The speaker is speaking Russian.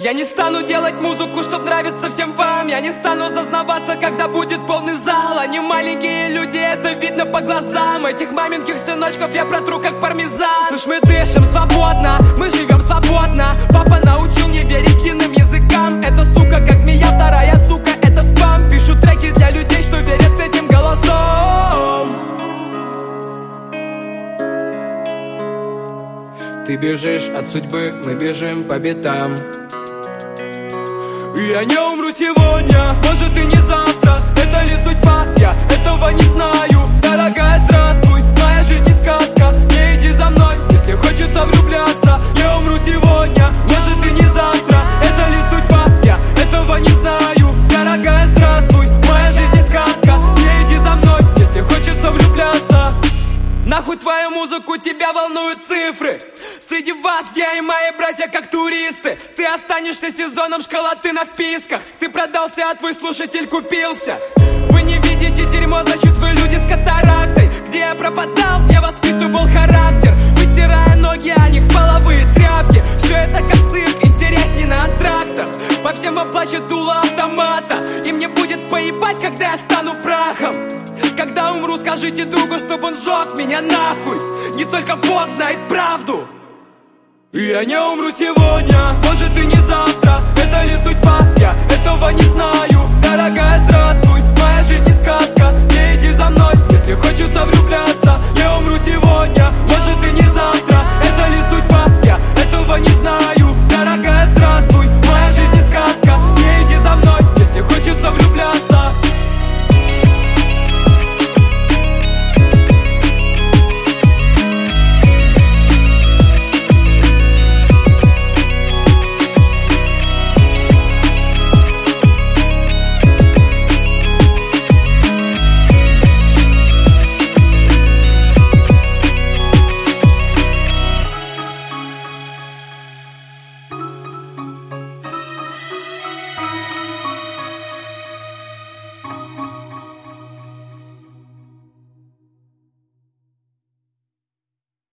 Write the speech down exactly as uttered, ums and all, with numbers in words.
Я не стану делать музыку, чтоб нравиться всем вам. Я не стану зазнаваться, когда будет полный зал. Они маленькие люди, это видно по глазам. Этих маменьких сыночков я протру как пармезан. Слышь, мы дышим свободно, мы живем свободно. Папа научил не верить иным языкам. Эта сука как змея, вторая сука это спам. Пишу треки для людей, что верят этим голосом. Ты бежишь от судьбы, мы бежим по пятам. Я не умру сегодня, может и не завтра. Это ли судьба? Я этого не знаю. Дорогая, здравствуй, моя жизнь не сказка. Не иди за мной, если хочется влюбляться. Я умру сегодня, может и не завтра. Это ли судьба? Я этого не знаю. Дорогая, здравствуй, моя жизнь не сказка. Не иди за мной, если хочется влюбляться. Нахуй твою музыку, тебя волнуют цифры. Среди вас я и мои братья как туристы. Ты останешься сезоном, школоты на вписках. Ты продался, а твой слушатель купился. Вы не видите дерьмо, значит вы люди с катарактой. Где я пропадал, я воспитывал характер, вытирая ноги о них половые тряпки. Все это как цирк, интересней на антрактах. По всем оплачет дуло автомата. И мне будет поебать, когда я стану прахом. Когда умру, скажите другу, чтобы он сжег меня нахуй. Не только Бог знает правду. Я не умру сегодня, может и не завтра. Это ли судьба? Я этого не знаю. Дорогая, здравствуй.